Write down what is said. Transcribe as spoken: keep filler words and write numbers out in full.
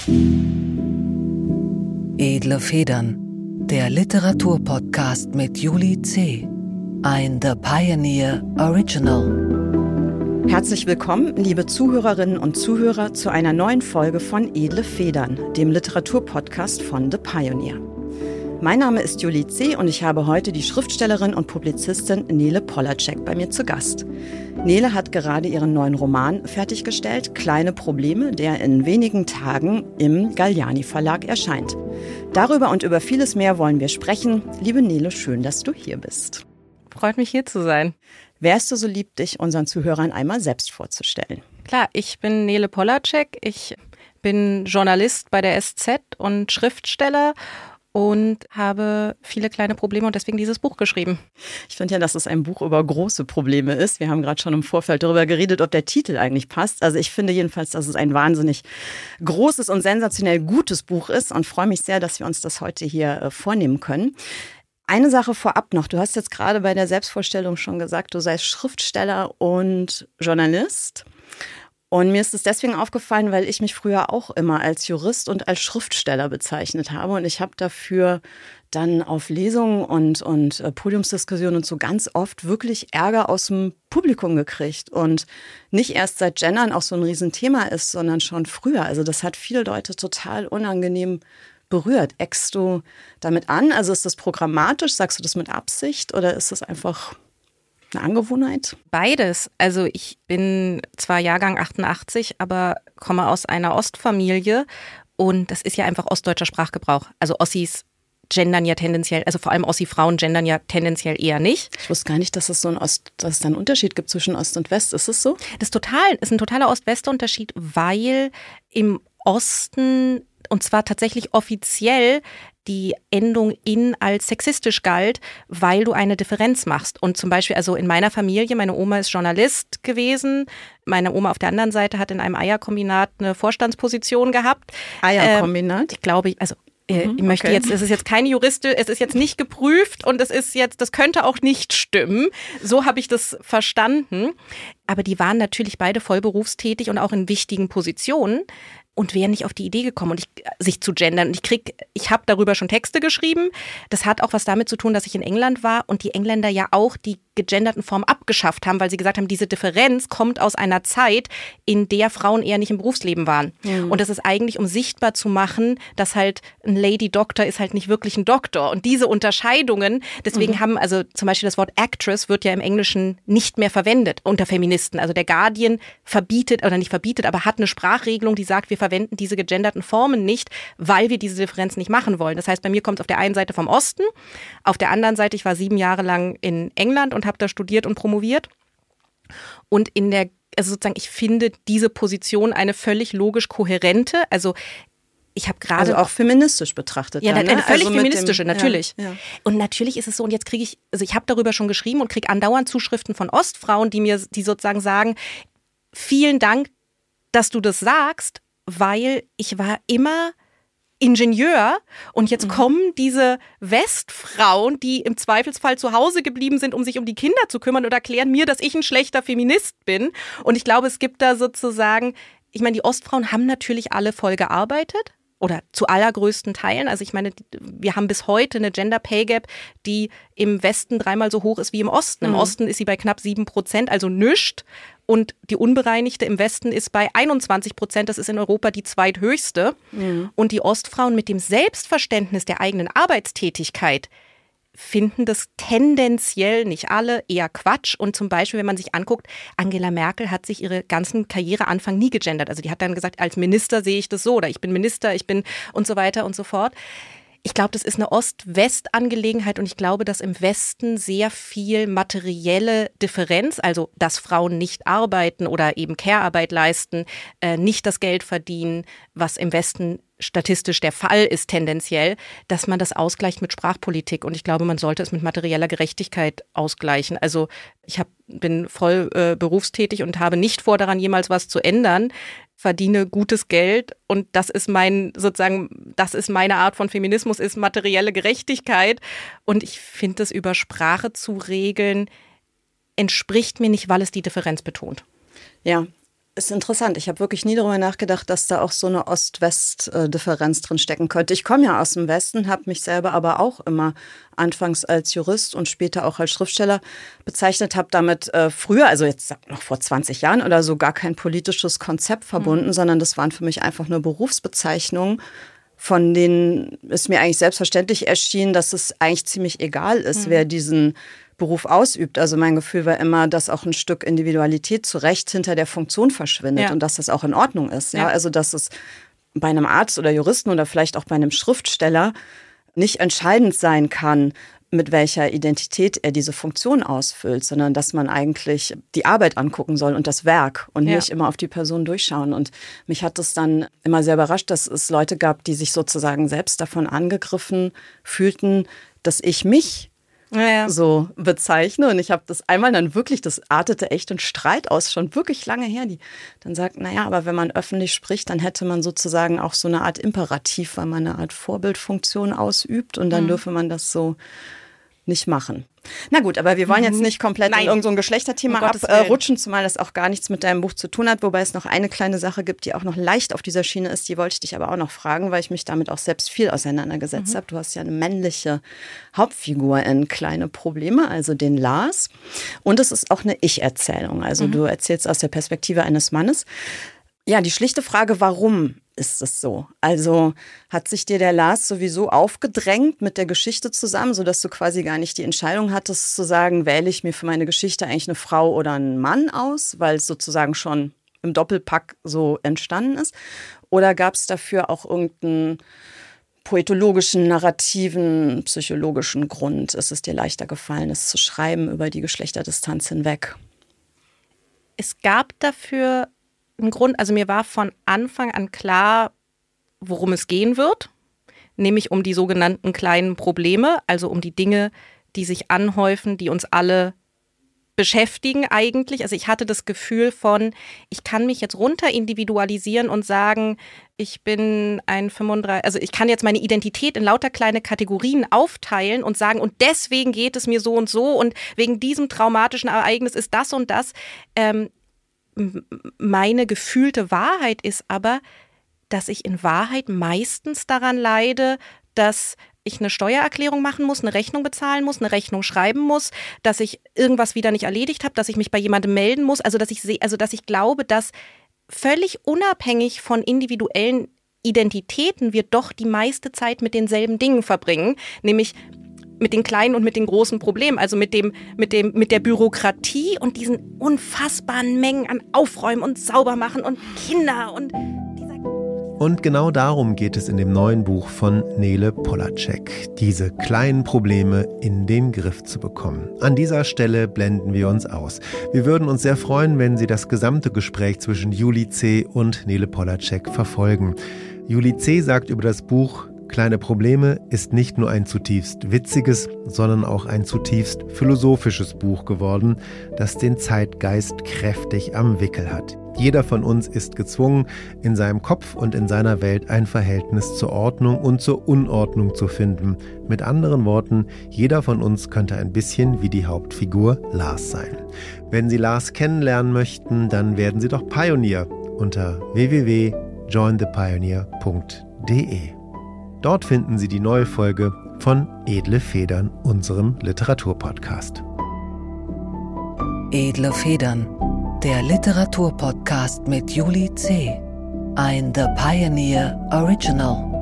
Edle Federn, der Literaturpodcast mit Julie C., ein The Pioneer Original. Herzlich willkommen, liebe Zuhörerinnen und Zuhörer, zu einer neuen Folge von Edle Federn, dem Literaturpodcast von The Pioneer. Mein Name ist Julie C. und ich habe heute die Schriftstellerin und Publizistin Nele Polacek bei mir zu Gast. Nele hat gerade ihren neuen Roman fertiggestellt, Kleine Probleme, der in wenigen Tagen im Galliani Verlag erscheint. Darüber und über vieles mehr wollen wir sprechen. Liebe Nele, schön, dass du hier bist. Freut mich, hier zu sein. Wärst du so lieb, dich unseren Zuhörern einmal selbst vorzustellen? Klar, ich bin Nele Polacek. Ich bin Journalist bei der S Z und Schriftsteller und habe viele kleine Probleme und deswegen dieses Buch geschrieben. Ich finde ja, dass es ein Buch über große Probleme ist. Wir haben gerade schon im Vorfeld darüber geredet, ob der Titel eigentlich passt. Also ich finde jedenfalls, dass es ein wahnsinnig großes und sensationell gutes Buch ist und freue mich sehr, dass wir uns das heute hier äh, vornehmen können. Eine Sache vorab noch. Du hast jetzt gerade bei der Selbstvorstellung schon gesagt, du seist Schriftsteller und Journalist. Und mir ist es deswegen aufgefallen, weil ich mich früher auch immer als Jurist und als Schriftsteller bezeichnet habe. Und ich habe dafür dann auf Lesungen und, und äh, Podiumsdiskussionen und so ganz oft wirklich Ärger aus dem Publikum gekriegt. Und nicht erst seit Gendern auch so ein Riesenthema ist, sondern schon früher. Also das hat viele Leute total unangenehm berührt. Eckst du damit an? Also ist das programmatisch? Sagst du das mit Absicht? Oder ist das einfach eine Angewohnheit? Beides. Also ich bin zwar Jahrgang achtundachtzig, aber komme aus einer Ostfamilie und das ist ja einfach ostdeutscher Sprachgebrauch. Also Ossis gendern ja tendenziell, also vor allem Ossi-Frauen gendern ja tendenziell eher nicht. Ich wusste gar nicht, dass es so ein Ost, dass es da einen Unterschied gibt zwischen Ost und West. Ist es so? Das ist total, ist ein totaler Ost-West-Unterschied, weil im Osten, und zwar tatsächlich offiziell, die Endung in als sexistisch galt, weil du eine Differenz machst. Und zum Beispiel, also in meiner Familie, meine Oma ist Journalist gewesen, meine Oma auf der anderen Seite hat in einem Eierkombinat eine Vorstandsposition gehabt. Eierkombinat? Ähm, ich glaube, also äh, mhm, ich möchte okay. jetzt, es ist jetzt keine Juristin, es ist jetzt nicht geprüft und es ist jetzt, das könnte auch nicht stimmen. So habe ich das verstanden. Aber die waren natürlich beide voll berufstätig und auch in wichtigen Positionen. Und wären nicht auf die Idee gekommen, und ich, sich zu gendern. Und ich krieg, ich habe darüber schon Texte geschrieben. Das hat auch was damit zu tun, dass ich in England war und die Engländer ja auch die gegenderten Formen abgeschafft haben, weil sie gesagt haben, diese Differenz kommt aus einer Zeit, in der Frauen eher nicht im Berufsleben waren. Mhm. Und das ist eigentlich, um sichtbar zu machen, dass halt ein Lady Doctor ist halt nicht wirklich ein Doktor. Und diese Unterscheidungen, deswegen mhm. haben, also zum Beispiel das Wort Actress wird ja im Englischen nicht mehr verwendet unter Feministen. Also der Guardian verbietet, oder nicht verbietet, aber hat eine Sprachregelung, die sagt, wir verwenden diese gegenderten Formen nicht, weil wir diese Differenz nicht machen wollen. Das heißt, bei mir kommt es auf der einen Seite vom Osten, auf der anderen Seite, ich war sieben Jahre lang in England und habe da studiert und promoviert. Und in der, also sozusagen, ich finde diese Position eine völlig logisch kohärente, also ich habe gerade also auch feministisch betrachtet. Ja, dann, eine ne? völlig also feministische, dem, natürlich. Ja, ja. Und natürlich ist es so, und jetzt kriege ich, also ich habe darüber schon geschrieben und kriege andauernd Zuschriften von Ostfrauen, die mir, die sozusagen sagen, vielen Dank, dass du das sagst, weil ich war immer Ingenieur und jetzt mhm. kommen diese Westfrauen, die im Zweifelsfall zu Hause geblieben sind, um sich um die Kinder zu kümmern, und erklären mir, dass ich ein schlechter Feminist bin. Und ich glaube, es gibt da sozusagen, ich meine, die Ostfrauen haben natürlich alle voll gearbeitet. Oder zu allergrößten Teilen. Also ich meine, wir haben bis heute eine Gender Pay Gap, die im Westen dreimal so hoch ist wie im Osten. Im mhm. Osten ist sie bei knapp sieben Prozent, also nischt. Und die unbereinigte im Westen ist bei einundzwanzig Prozent. Das ist in Europa die zweithöchste. Mhm. Und die Ostfrauen mit dem Selbstverständnis der eigenen Arbeitstätigkeit finden das tendenziell, nicht alle, eher Quatsch. Und zum Beispiel, wenn man sich anguckt, Angela Merkel hat sich ihre ganzen Karriereanfang nie gegendert. Also die hat dann gesagt, als Minister sehe ich das so, oder ich bin Minister, ich bin und so weiter und so fort. Ich glaube, das ist eine Ost-West-Angelegenheit und ich glaube, dass im Westen sehr viel materielle Differenz, also dass Frauen nicht arbeiten oder eben Care-Arbeit leisten, äh, nicht das Geld verdienen, was im Westen statistisch der Fall ist tendenziell, dass man das ausgleicht mit Sprachpolitik. Und ich glaube, man sollte es mit materieller Gerechtigkeit ausgleichen. Also ich hab, bin voll äh, berufstätig und habe nicht vor, daran jemals was zu ändern, verdiene gutes Geld und das ist mein, sozusagen, das ist meine Art von Feminismus, ist materielle Gerechtigkeit. Und ich finde, das über Sprache zu regeln, entspricht mir nicht, weil es die Differenz betont. Ja. Ist interessant. Ich habe wirklich nie darüber nachgedacht, dass da auch so eine Ost-West-Differenz drin stecken könnte. Ich komme ja aus dem Westen, habe mich selber aber auch immer anfangs als Jurist und später auch als Schriftsteller bezeichnet, habe damit äh, früher, also jetzt noch vor zwanzig Jahren oder so, gar kein politisches Konzept verbunden, mhm. sondern das waren für mich einfach nur Berufsbezeichnungen, von denen es mir eigentlich selbstverständlich erschien, dass es eigentlich ziemlich egal ist, mhm. wer diesen Beruf ausübt. Also mein Gefühl war immer, dass auch ein Stück Individualität zu Recht hinter der Funktion verschwindet ja. und dass das auch in Ordnung ist. Ja? Ja. Also dass es bei einem Arzt oder Juristen oder vielleicht auch bei einem Schriftsteller nicht entscheidend sein kann, mit welcher Identität er diese Funktion ausfüllt, sondern dass man eigentlich die Arbeit angucken soll und das Werk und ja. nicht immer auf die Person durchschauen. Und mich hat es dann immer sehr überrascht, dass es Leute gab, die sich sozusagen selbst davon angegriffen fühlten, dass ich mich Ja, ja. so bezeichne. Und ich habe das einmal dann wirklich, das artete echt in Streit aus, schon wirklich lange her, die dann sagt, naja, aber wenn man öffentlich spricht, dann hätte man sozusagen auch so eine Art Imperativ, weil man eine Art Vorbildfunktion ausübt und dann mhm. dürfe man das so nicht machen. Na gut, aber wir wollen jetzt nicht komplett Nein. in irgendein so Geschlechterthema um abrutschen, zumal das auch gar nichts mit deinem Buch zu tun hat, wobei es noch eine kleine Sache gibt, die auch noch leicht auf dieser Schiene ist, die wollte ich dich aber auch noch fragen, weil ich mich damit auch selbst viel auseinandergesetzt mhm. habe. Du hast ja eine männliche Hauptfigur in Kleine Probleme, also den Lars. Und es ist auch eine Ich-Erzählung, also mhm. du erzählst aus der Perspektive eines Mannes. Ja, die schlichte Frage, warum ist es so? Also hat sich dir der Lars sowieso aufgedrängt mit der Geschichte zusammen, sodass du quasi gar nicht die Entscheidung hattest zu sagen, wähle ich mir für meine Geschichte eigentlich eine Frau oder einen Mann aus, weil es sozusagen schon im Doppelpack so entstanden ist? Oder gab es dafür auch irgendeinen poetologischen, narrativen, psychologischen Grund? Ist es dir leichter gefallen, es zu schreiben über die Geschlechterdistanz hinweg? Es gab dafür ein Grund, also mir war von Anfang an klar, worum es gehen wird, nämlich um die sogenannten kleinen Probleme, also um die Dinge, die sich anhäufen, die uns alle beschäftigen eigentlich. Also ich hatte das Gefühl von, ich kann mich jetzt runter individualisieren und sagen, ich bin ein fünfunddreißig, also ich kann jetzt meine Identität in lauter kleine Kategorien aufteilen und sagen, und deswegen geht es mir so und so und wegen diesem traumatischen Ereignis ist das und das. Ähm, Meine gefühlte Wahrheit ist aber, dass ich in Wahrheit meistens daran leide, dass ich eine Steuererklärung machen muss, eine Rechnung bezahlen muss, eine Rechnung schreiben muss, dass ich irgendwas wieder nicht erledigt habe, dass ich mich bei jemandem melden muss. Also dass ich sehe, also dass ich glaube, dass völlig unabhängig von individuellen Identitäten wir doch die meiste Zeit mit denselben Dingen verbringen, nämlich mit den kleinen und mit den großen Problemen, also mit dem, mit dem, mit der Bürokratie und diesen unfassbaren Mengen an Aufräumen und Saubermachen und Kinder und dieser Und genau darum geht es in dem neuen Buch von Nele Polacek, diese kleinen Probleme in den Griff zu bekommen. An dieser Stelle blenden wir uns aus. Wir würden uns sehr freuen, wenn Sie das gesamte Gespräch zwischen Julie C. und Nele Polacek verfolgen. Julie C. sagt über das Buch: Kleine Probleme ist nicht nur ein zutiefst witziges, sondern auch ein zutiefst philosophisches Buch geworden, das den Zeitgeist kräftig am Wickel hat. Jeder von uns ist gezwungen, in seinem Kopf und in seiner Welt ein Verhältnis zur Ordnung und zur Unordnung zu finden. Mit anderen Worten, jeder von uns könnte ein bisschen wie die Hauptfigur Lars sein. Wenn Sie Lars kennenlernen möchten, dann werden Sie doch Pionier unter w w w punkt join the pioneer punkt d e. Dort finden Sie die neue Folge von Edle Federn, unserem Literaturpodcast. Edle Federn, der Literaturpodcast mit Julie C. Ein The Pioneer Original.